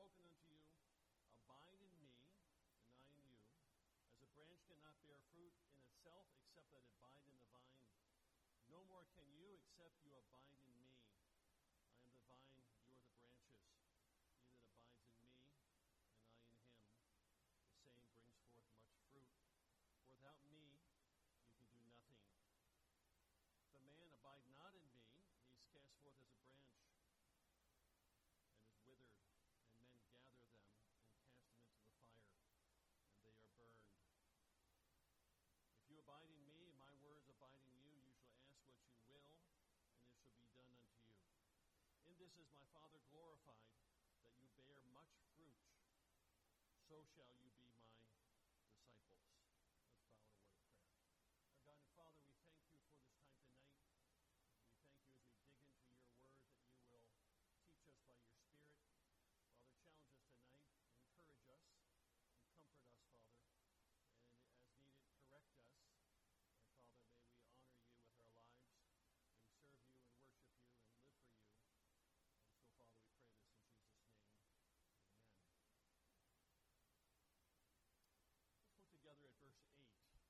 spoken unto you, abide in me, and I in you. As a branch cannot bear fruit in itself, except that it abide in the vine, no more can you, except you abide in me. I am the vine, you are the branches. He that abides in me, and I in him, the same brings forth much fruit. For without me, you can do nothing. If a man abide not in me, he is cast forth as a branch, and is withered, and men gather them, and cast them into the fire, and they are burned. If you abide in me, and my words abide in you, you shall ask what you will, and it shall be done unto you. In this is my Father glorified, that you bear much fruit. So shall you be my disciples. Let's bow in a word of prayer. Our God and Father, we thank you for this time tonight. We thank you as we dig into your word that you will teach us by your Spirit. Father, challenge us tonight, encourage us, and comfort us, Father. And as needed, correct us. And Father, may we honor you with our lives. May we serve you and worship you and live for you. And so, Father, we pray this in Jesus' name. Amen. Let's look together at verse 8.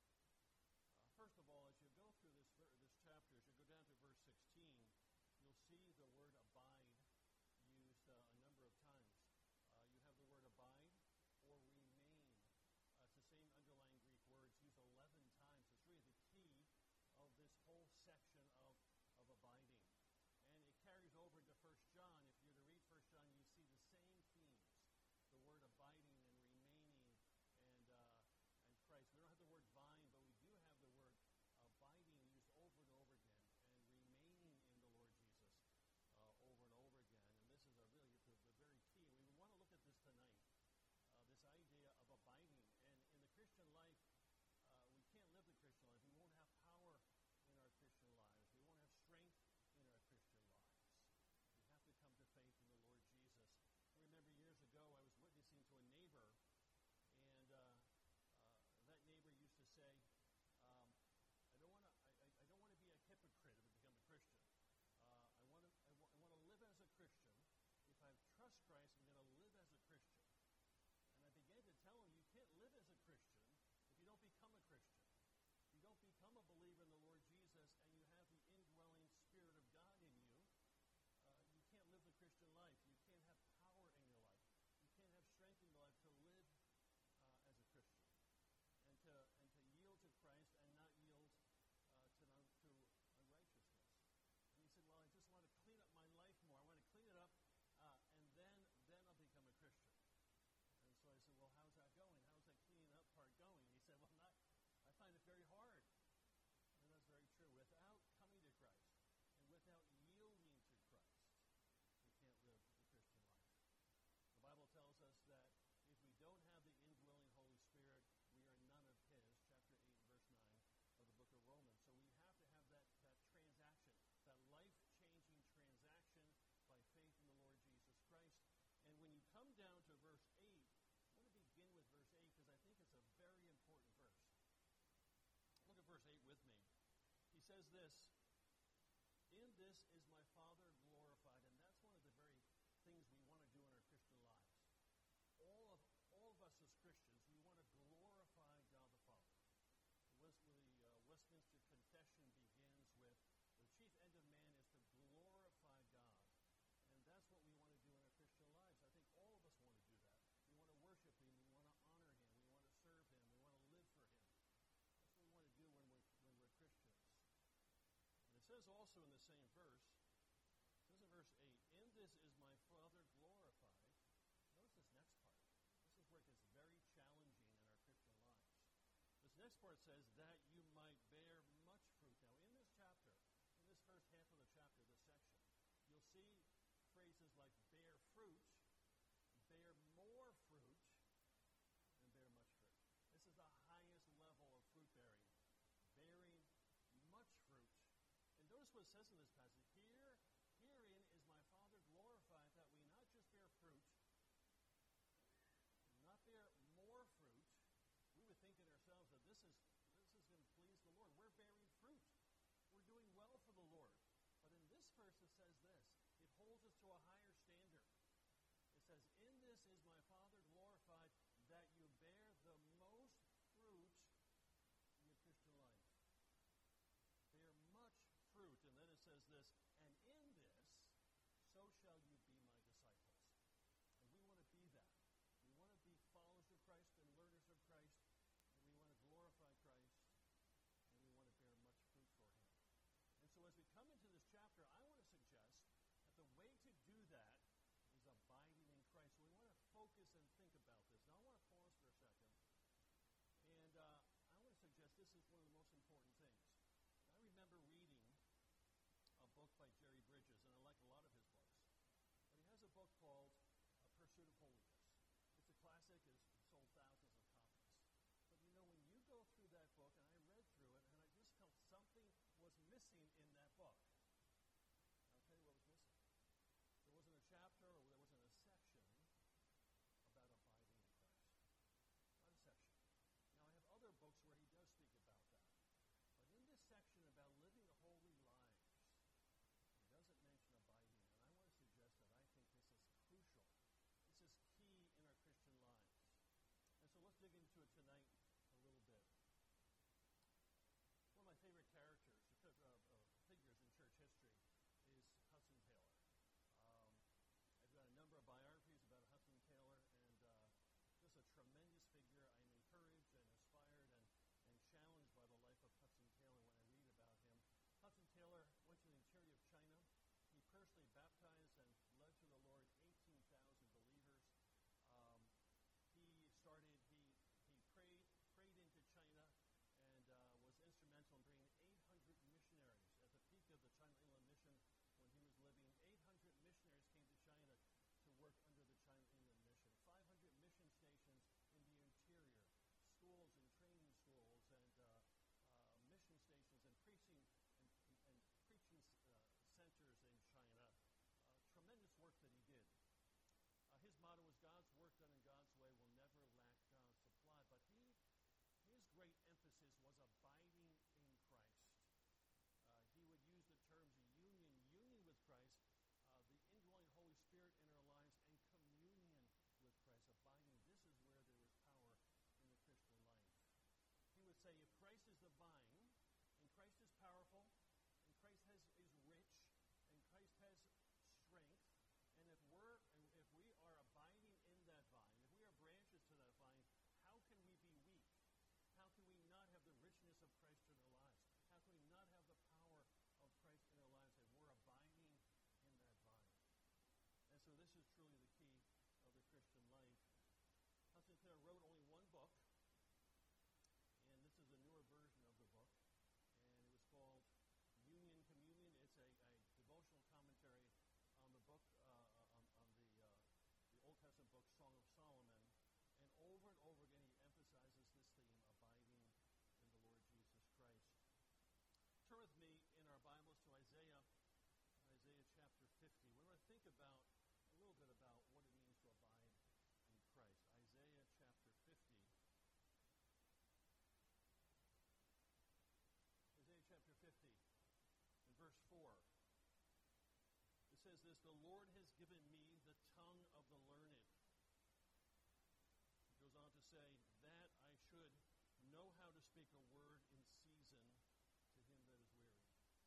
First of all, as you go through this chapter, as you go down to verse 16, you'll see the word abide used a number of times. You have the word abide or remain. It's the same underlying Greek word. It's used 11 times. It's really the key of this whole section of abiding. And it carries over into 1 John. If you're to read 1 John, you see the same themes. The word abiding and remaining and Christ. We don't have the word vine, but we do have the word abiding used over and over again, and remaining in the Lord Jesus over and over again. And this is really the very key. We want to look at this tonight, this idea of abiding. And in the Christian life, we can't live the Christian life. We won't have power in our Christian lives. We won't have strength in our Christian lives. We have to come to faith in the Lord Jesus. I remember years ago, I was witnessing to a neighbor, and that neighbor used to say, I don't want to be a hypocrite if I become a Christian. I want to live as a Christian. If I trust Christ, I'm going to live as a Christian. And I began to tell him, you can't live as a Christian if you don't become a Christian. If you don't become a believer in the Lord Jesus and you have the indwelling Spirit of God in you, you can't live the Christian life. You can't have power in your life. You can't have strength in your life to live as a Christian. And to yield to Christ and not yield to unrighteousness. And he said, well, I just want to clean up my life more. I want to clean it up, and then I'll become a Christian. And so I said, well, how's that going? How's that cleaning up part going? He said, well, I find it very hard. And that's very true. Without coming to Christ and without yielding to Christ, we can't live the Christian life. The Bible tells us that if we don't have the indwelling Holy Spirit, we are none of His, chapter 8, verse 9 of the book of Romans. So we have to have that transaction, that life-changing transaction by faith in the Lord Jesus Christ. And when you come down to verse 8, I want to begin with verse 8 because I think it's a very important verse. Look at verse 8 with me. He says this, in this is my Father glorified. And that's one of the very things we want to do in our Christian lives. All of us as Christians, we want to glorify God the Father. The Westminster Confession begins with, the chief end of man is to glorify God. And that's what we want to do in our Christian lives. I think all of us want to do that. We want to worship Him. We want to honor Him. We want to serve Him. We want to live for Him. That's what we want to do when we're Christians. And it says also in the same verse, it says in verse 8, in this is my Father glorified. Notice this next part. This is where it gets very challenging in our Christian lives. This next part says that you might bear much fruit. Now in this chapter, in this first half of the chapter, this section, you'll see phrases like bear fruit, bear more fruit, and bear much fruit. This is the highest level of fruit bearing. Bearing much fruit. And notice what it says in this passage. Herein is my Father glorified, that we not just bear fruit, not bear more fruit. We would think in ourselves that this is going to please the Lord. We're bearing fruit. We're doing well for the Lord. But in this verse it says this. It holds us to a higher standard. It says, in this is my Father glorified, that you bear the most fruit in your Christian life. Bear much fruit. And then it says this, and in this, so shall you be my disciples. And we want to be that. We want to be followers of Christ and learners of Christ, and we want to glorify Christ, and we want to bear much fruit for him. And so as we come into this chapter, I want to suggest that the way to do that is abiding in Christ. So we want to focus and think about this. Now I want to pause for a second, and I want to suggest this is one of the most important things. I remember reading a book by Jerry Bridges, and I like a lot of his books. But he has a book called Pursuit of Holiness. It's a classic. It's sold thousands of copies. But you know, when you go through that book, and I read through it, and I just felt something was missing in that book. I'll tell you what was missing. There wasn't a chapter or there wasn't a section about abiding in Christ. Not a section. Now, I have other books where he does speak about that. But in this section about living holy lives, he doesn't mention abiding. And I want to suggest that I think this is crucial. This is key in our Christian lives. And so let's dig into it tonight a little bit. One of my favorite characters, figures in church history, is Hudson Taylor. I've got a number of biographies about Hudson Taylor, and just a tremendous figure. I'm encouraged and inspired and challenged by the life of Hudson Taylor when I read about him. Hudson Taylor went to the interior of China. He personally baptized and led to the Lord 18,000 believers. He prayed into China and was instrumental in bringing 800 missionaries. At the peak of the China Inland Mission, when he was living, 800 missionaries came to China to work under the China Inland Mission. 500 mission stations in the interior, schools and training schools and mission stations and preaching centers in China. Tremendous work that he did. His motto was, God's work done in God's way will never lack God's supply. But his great emphasis was abiding in Christ. He would use the terms union with Christ, the indwelling Holy Spirit in our lives, and communion with Christ, abiding. This is where there is power in the Christian life. He would say, if Christ is the vine, and Christ is powerful, and Christ is rich, and Christ has strength, and if we are abiding in that vine, if we are branches to that vine, how can we be weak? How can we not have the richness of Christ in our lives? How can we not have the power of Christ in our lives if we're abiding in that vine? And so this is truly the key of the Christian life. Hudson Taylor wrote only one book, and this is a newer version of the book, and it was called Union Communion. It's a devotional commentary on the book, on the Old Testament book, Song of Solomon. And over again, he emphasizes this theme, abiding in the Lord Jesus Christ. Turn with me in our Bibles to Isaiah chapter 50. We're going to think about a little bit about what it means to abide in Christ. Isaiah chapter 50. Isaiah chapter 50, in verse 4. It says this, the Lord has given me the tongue of the learned. It goes on to say, that I should know how to speak a word in season to him that is weary.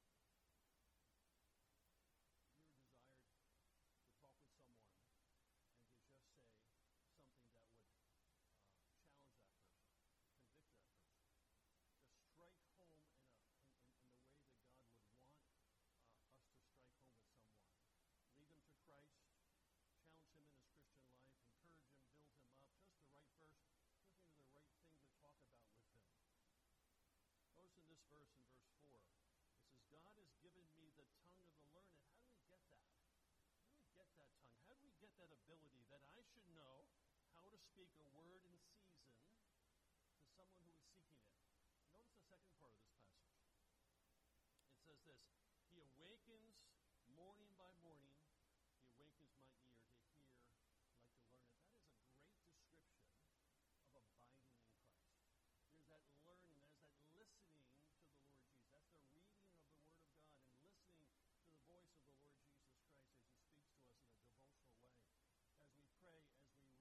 You ever desired to talk with someone and to just say something that would challenge that person, convict that person, to strike home in the way that God would want us to strike home with someone. Lead them to Christ, challenge him in his Christian life, encourage him, build him up, just the right verse, just into the right thing to talk about with him. Notice in this verse, in verse 4, it says, God has given me the tongue of the learned. How do we get that? How do we get that tongue? How do we get that ability that I should know how to speak a word in season to someone who is seeking it? Notice the second part of this passage. It says this, he awakens morning by morning, he awakens my ear to hear, like to learn it. That is a great description of abiding in Christ. There's that learning, there's that listening to the Lord Jesus. That's the reading of the Word of God and listening to the voice of the Lord Jesus Christ as he speaks to us in a devotional way. As we pray, as we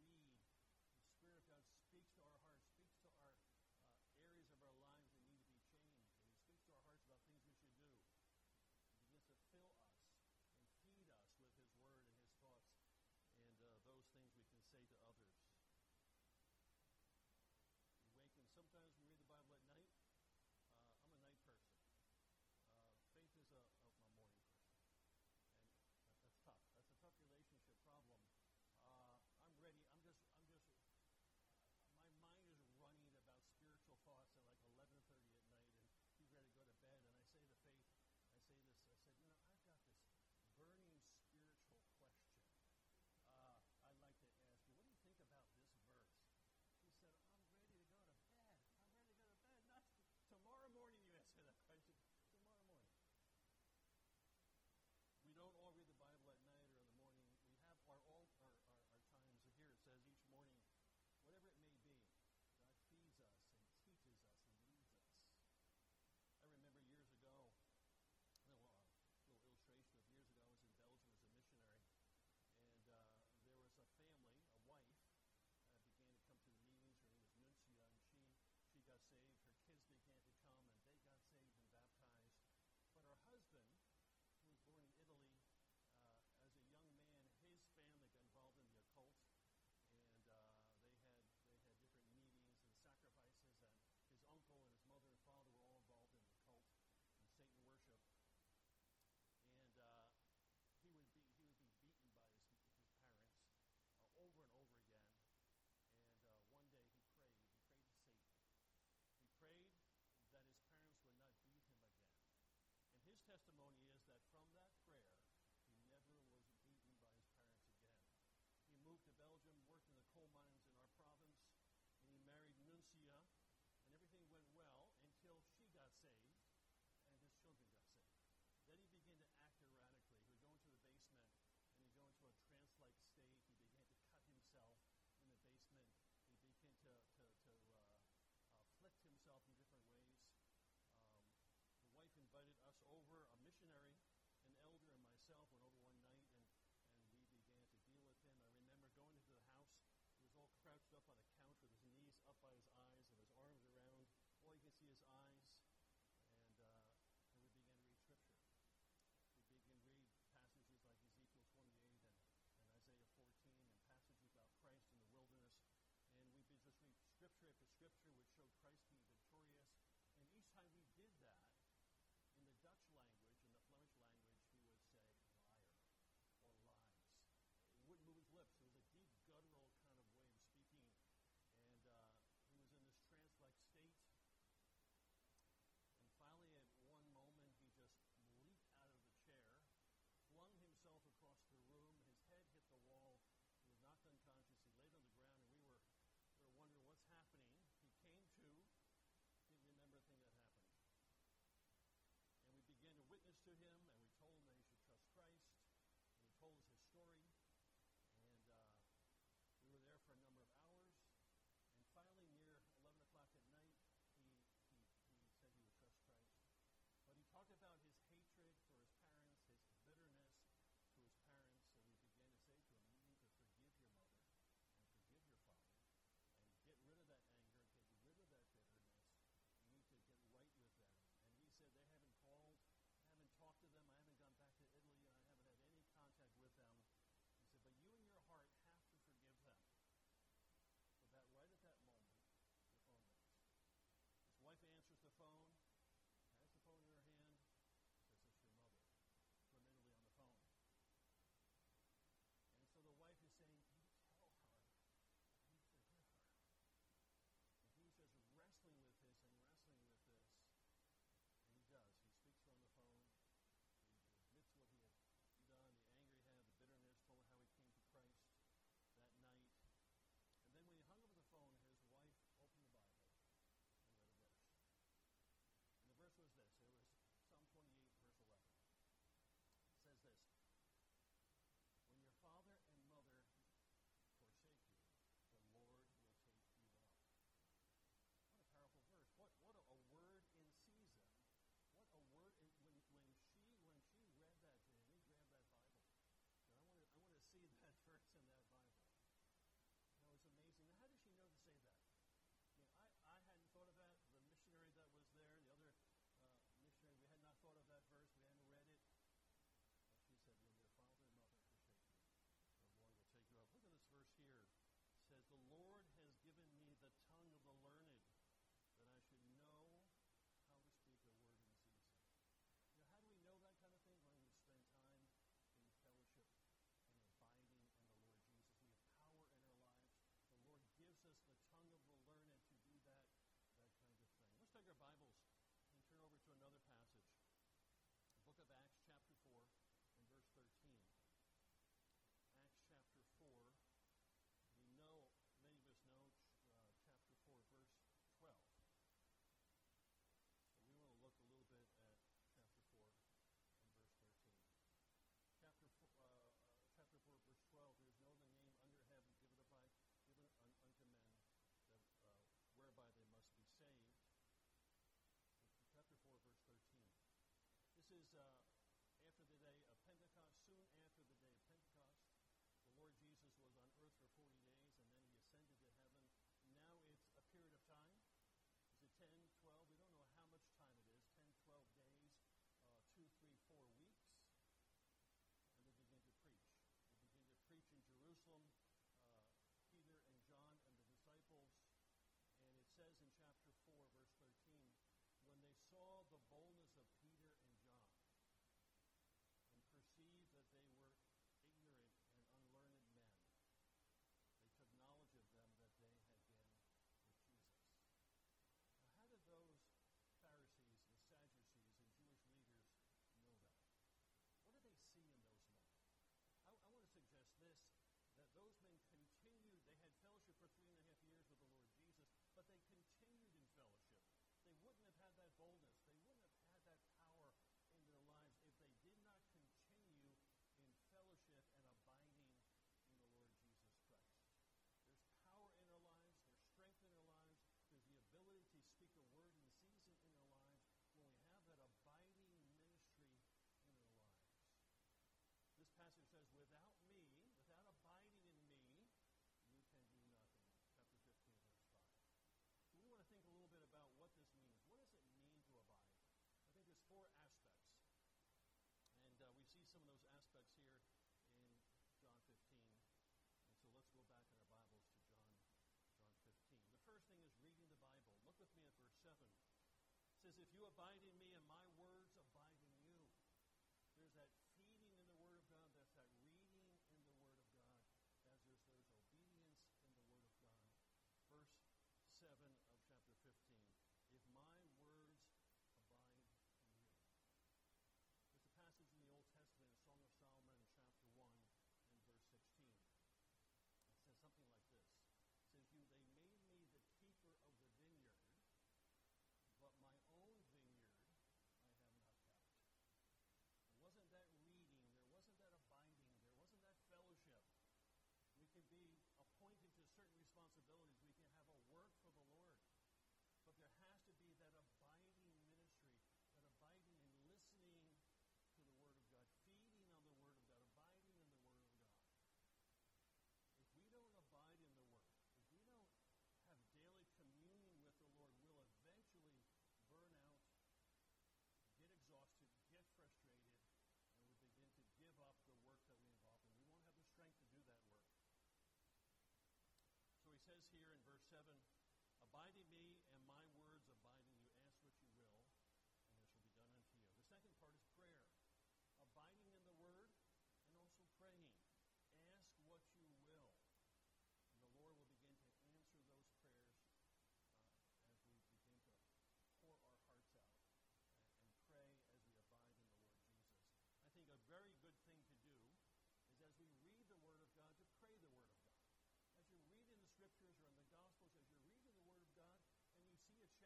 if you abide in me and my words abide in you. There's that feeding in the Word of God. That's that reading in the Word of God. As there's obedience in the Word of God. Verse 7 of chapter 15. If my words abide in you. There's a passage in the Old Testament, Song of Solomon, chapter 1 and verse 16. It says something like this. It says, they made me the keeper of the vineyard, but my own vineyard I have not kept. There wasn't that reading. There wasn't that abiding. There wasn't that fellowship. We can be appointed to certain responsibilities. We can have a work for the Lord. But there has to be that abiding ministry, that abiding in listening to the Word of God, feeding on the Word of God, abiding in the Word of God. If we don't abide in the Word, if we don't have daily communion with the Lord, we'll eventually burn out, get exhausted, get frustrated, and we begin to give up the work that we involve in. We won't have the strength to do that work. So he says here in verse 7, abide in me and my words abide in you. Ask what you will, and it shall be done unto you. The second part is prayer. Abiding in the Word and also praying. Ask what you will. And the Lord will begin to answer those prayers as we begin to pour our hearts out and pray as we abide in the Lord Jesus. I think a very good thing to do is as we read the Word of God, to pray the Word of God. As you're reading the Scriptures or in the Gospels, as you're reading the Word of God, and you see a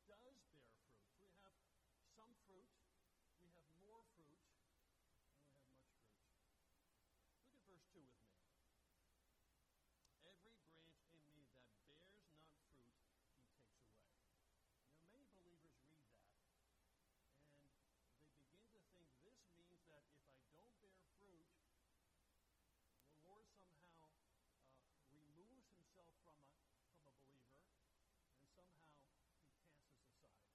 does bear fruit. We have some fruit, we have more fruit, and we have much fruit. Look at verse 2 with me. Every branch in me that bears not fruit, he takes away. Many believers read that, and they begin to think this means that if I don't bear fruit, the Lord somehow removes himself from a believer, and somehow he casts us aside.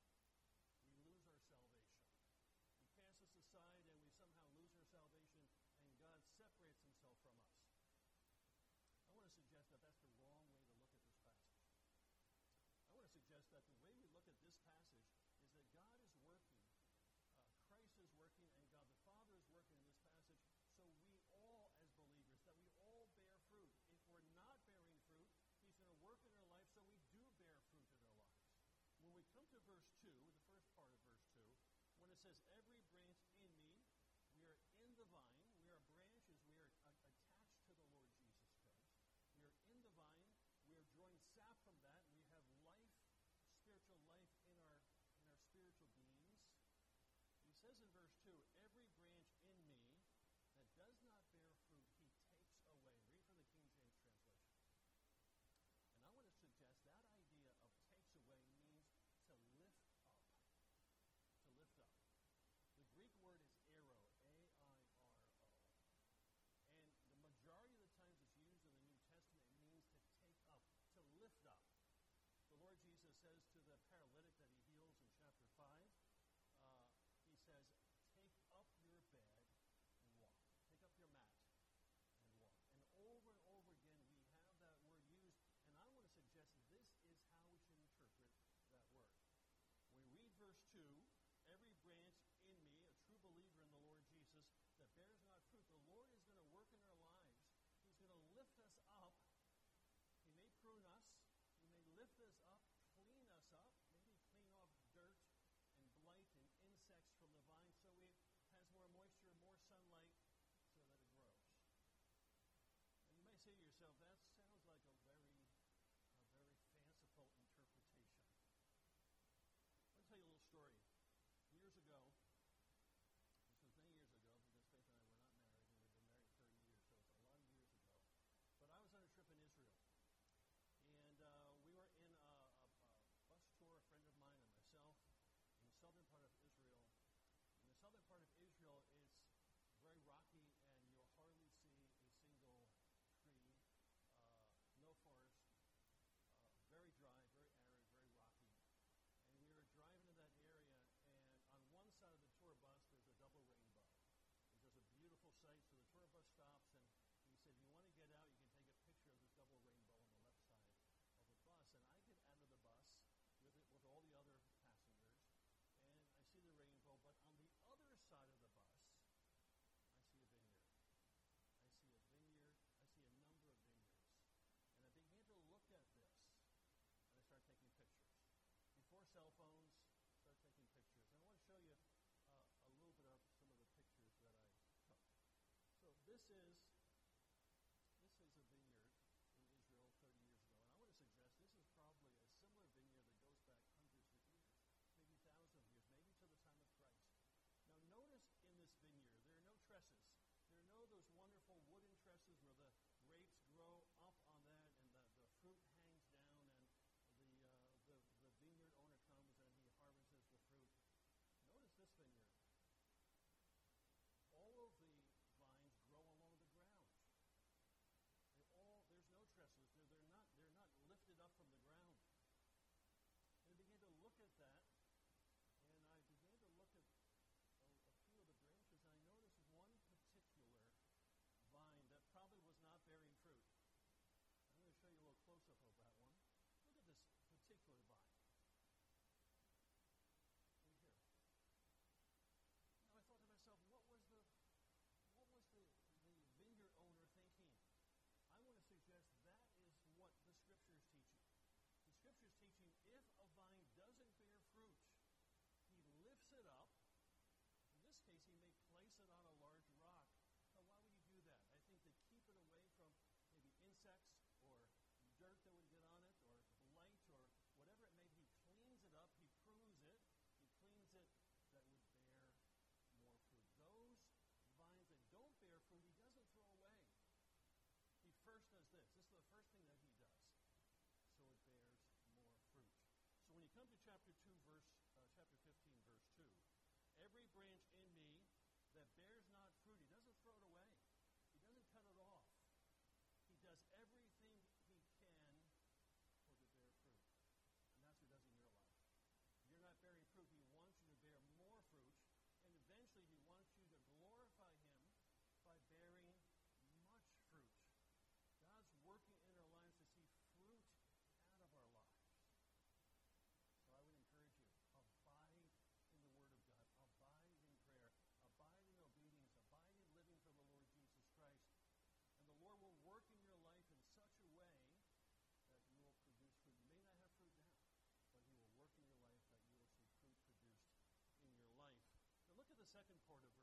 second part of